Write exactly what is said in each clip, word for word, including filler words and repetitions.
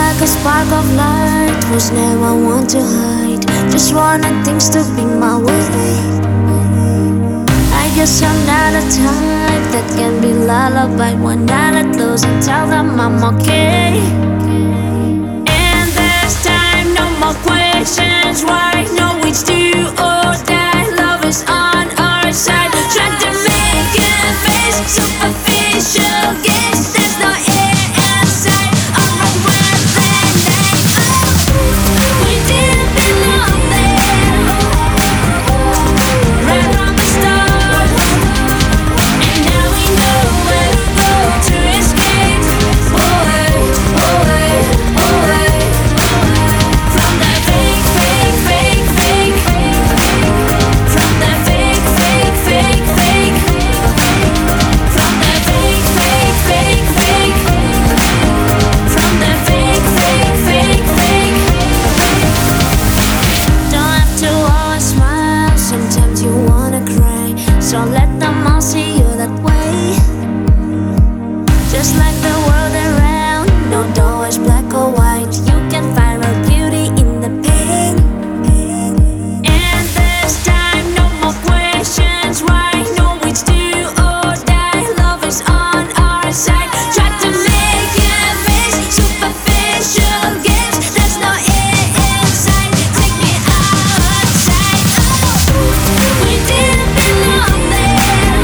like a spark of light whose name I want to hide. Just wanted things to be my way. I guess I'm not a type that can be lullabied. One night at close and tell them I'm okay. And this time, no more questions. Why? No, it's do or die. Love is on our side. Trying to make it face superficial gaze. There's no air inside. I'm a wet landing. Oh, we didn't belong there. Right from the start. And now we know where to go to escape. Away, away, away. From that fake, fake, fake, fake. From that fake, fake, fake, fake. From that fake, fake, fake, fake. From that fake, fake, fake, fake. Don't have to always smile. Sometimes you wanna cry. So let them all see you that way. Just like the world around, not always black or white. You can find real beauty in the pain. And this time, no more questions. Why? No, it's do or die. Love is on our side. Try to make it face superficial games. There's no air inside. Take me outside. Oh, we didn't belong there.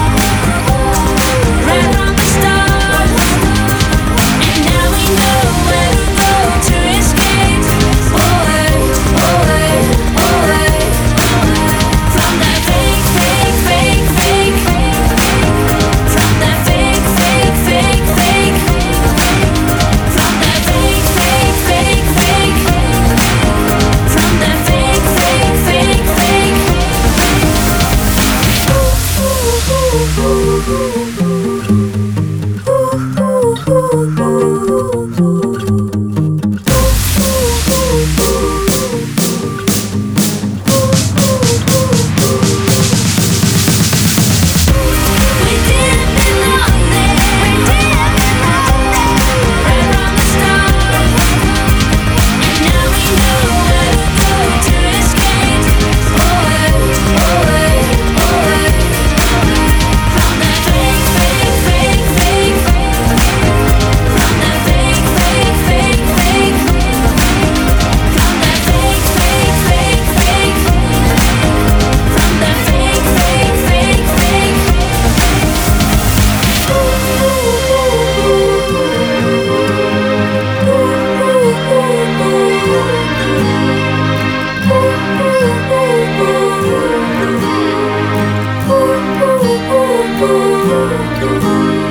Right from the start. And now we know where to go to escape. Away, away, away. From that fake, fake, fake, fake. From that fake, fake, fake, fake. From that fake, fake, fake, fake. From that fake, fake, fake, fake. We didn't belong there. We didn't belong there. Right from the start. And now we know where to go to escape. Away, away, away. From that fake, fake, fake, fake. From that fake, fake, fake, fake. From that fake, fake, fake, fake. From that fake, fake, fake, fake. Ooh, ooh, ooh, ooh, ooh.